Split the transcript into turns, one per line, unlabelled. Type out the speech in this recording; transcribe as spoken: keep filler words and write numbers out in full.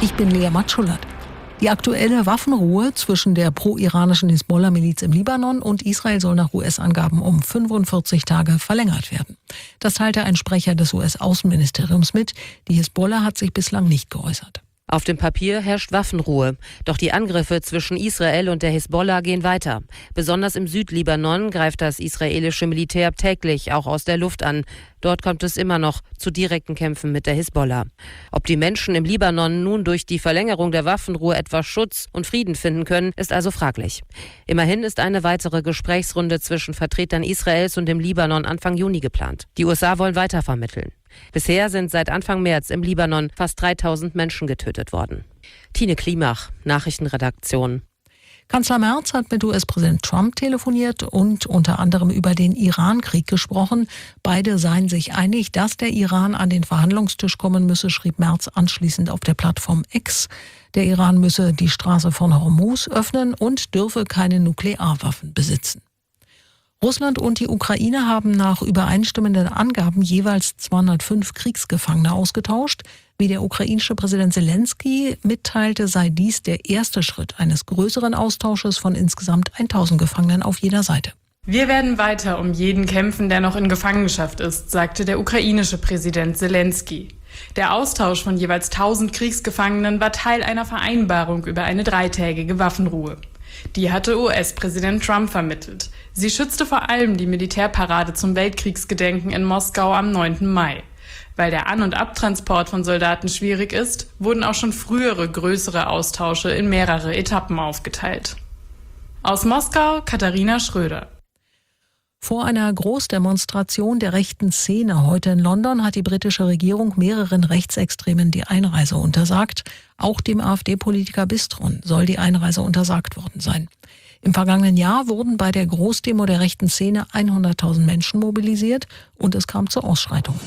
Ich bin Lea Matschulat. Die aktuelle Waffenruhe zwischen der pro-iranischen Hisbollah-Miliz im Libanon und Israel soll nach U S-Angaben um fünfundvierzig Tage verlängert werden. Das teilte ein Sprecher des U S-Außenministeriums mit. Die Hisbollah hat sich bislang nicht geäußert.
Auf dem Papier herrscht Waffenruhe. Doch die Angriffe zwischen Israel und der Hisbollah gehen weiter. Besonders im Südlibanon greift das israelische Militär täglich auch aus der Luft an. Dort kommt es immer noch zu direkten Kämpfen mit der Hisbollah. Ob die Menschen im Libanon nun durch die Verlängerung der Waffenruhe etwas Schutz und Frieden finden können, ist also fraglich. Immerhin ist eine weitere Gesprächsrunde zwischen Vertretern Israels und dem Libanon Anfang Juni geplant. Die U S A wollen weiter vermitteln. Bisher sind seit Anfang März im Libanon fast dreitausend Menschen getötet worden. Tine Klimach, Nachrichtenredaktion.
Kanzler Merz hat mit U S-Präsident Trump telefoniert und unter anderem über den Iran-Krieg gesprochen. Beide seien sich einig, dass der Iran an den Verhandlungstisch kommen müsse, schrieb Merz anschließend auf der Plattform X. Der Iran müsse die Straße von Hormuz öffnen und dürfe keine Nuklearwaffen besitzen. Russland und die Ukraine haben nach übereinstimmenden Angaben jeweils zweihundertfünf Kriegsgefangene ausgetauscht. Wie der ukrainische Präsident Zelensky mitteilte, sei dies der erste Schritt eines größeren Austausches von insgesamt tausend Gefangenen auf jeder Seite.
Wir werden weiter um jeden kämpfen, der noch in Gefangenschaft ist, sagte der ukrainische Präsident Zelensky. Der Austausch von jeweils tausend Kriegsgefangenen war Teil einer Vereinbarung über eine dreitägige Waffenruhe. Die hatte U S-Präsident Trump vermittelt. Sie schützte vor allem die Militärparade zum Weltkriegsgedenken in Moskau am neunten Mai. Weil der An- und Abtransport von Soldaten schwierig ist, wurden auch schon frühere größere Austausche in mehrere Etappen aufgeteilt. Aus Moskau, Katharina Schröder.
Vor einer Großdemonstration der rechten Szene heute in London hat die britische Regierung mehreren Rechtsextremen die Einreise untersagt. Auch dem AfD-Politiker Bistron soll die Einreise untersagt worden sein. Im vergangenen Jahr wurden bei der Großdemo der rechten Szene hunderttausend Menschen mobilisiert und es kam zu Ausschreitungen.